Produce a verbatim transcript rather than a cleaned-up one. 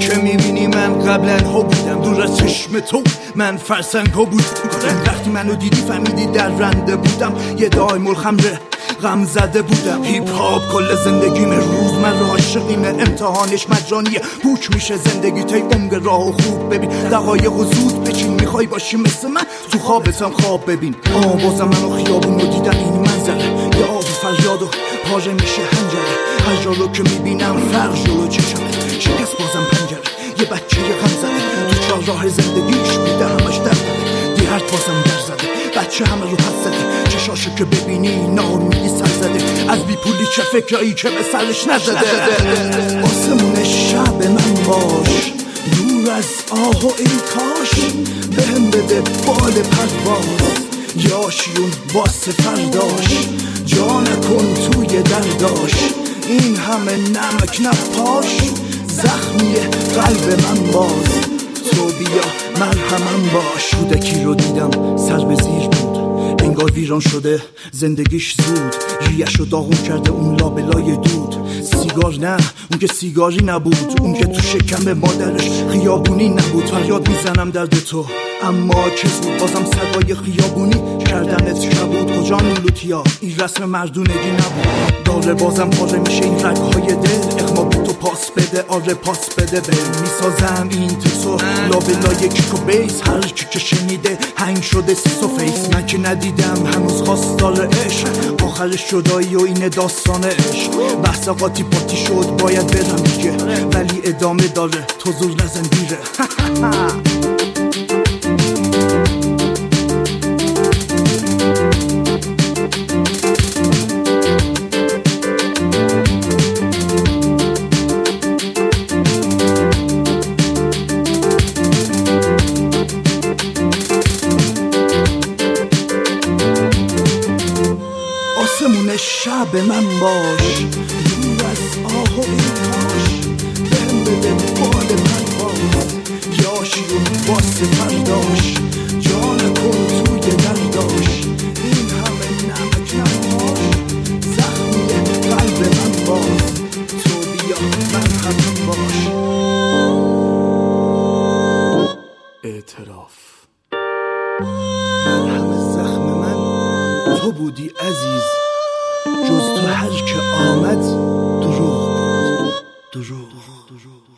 که میبینی من قبلا ها بودم دور از چشم تو، من فرسنگ ها بودم. وقتی منو دیدی فهمیدی در رنده بودم، یه دایم الخمره غم زده بودم. هیپ هاپ کل زندگیم، روز من را عاشقیم، امتحانش مجانیه، پوچ میشه زندگی تای عمر راه و خوب ببین دقایق و زود بچین. میخوای باشی مثل من تو خوابتم خواب ببین. آه بازم منو خیابون رو دیدم، این منظره یه آبی فریاد و پاژه میشه هنجره. هر جا رو که میبینم فرق جلو چشمه، شکست بازم پنجره. یه بچه یه غم زده تو چار راه زندگیش میده همش درد داره. دیرت بازم در زده بچه همه رو حد زده، چشاشو که ببینی ناامیدی سر زده. از بی پولی چه فکرایی که به سرش نزده. آسمون شب من باش، دور از آه و ای کاش، بهم بده بال پرواز، یاشیون واسه فرداش، جا نکن توی درداش، این همه نمک نپاش، زخمیه قلب من باز، تو بیا مرهمم باش. کودکی رو دیدم سر به زیر بود، انگار ویران شده زندگیش زود، ریش رو داغون کرده اون لابلای دود. سیگار نه اون که سیگاری نبود، اون که تو شکم مادرش خیابونی نبود. فریاد میزنم درد تو اما چه زود، بازم صدای خیابونی کردنت کبود. کجا نولوتیا این رسم مردونگی نبود، داره بازم پاره میشه این رگهای دل. اخما بی تو پاس بده، آره پاس بده به میسازم این تکسو لابلای کیک و بیس. هر کی که شنیده هنگ شده سیس و فیس، من که ندیدم هنوز خواستار عشق، آخرش جدایی و این داستان عشق. بحث قاطی پاتی شد باید برم دیگه، ولی ادامه داره تو زور نزن دیره. آسمون شب من باش، دور از آه و ای کاش، بهم بده بال پرواز، یاشیون واسه فرداش، جا نکن توی درداش، این همه نمک نپاش، زخمیه قلب من باز، تو بیا مرهمم باش. اعتراف مرهم زخم من تو بودی عزیز، جز تو هر که آمد دروغ بود، دروغ.